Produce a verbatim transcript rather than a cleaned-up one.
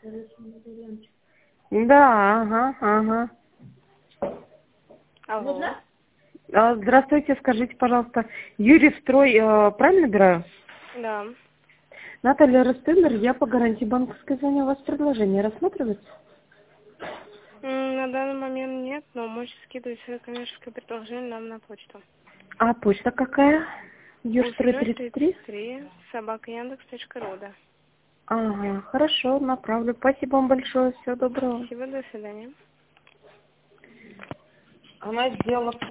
Да, ага, ага. Алло. А, Здравствуйте, скажите, пожалуйста, Юрий Строй, э, правильно набираю? Да. Наталья Ростендер, я по гарантии банковской звоню. У вас предложение рассматривается? М, На данный момент нет, но можете скидывать свое коммерческое предложение нам на почту. А почта какая? Юрстрой Устрой тридцать три? тридцать три собака яндекс точка ру, да. Ага, хорошо, направлю. Спасибо вам большое, всего доброго. Спасибо, до свидания. Она сделала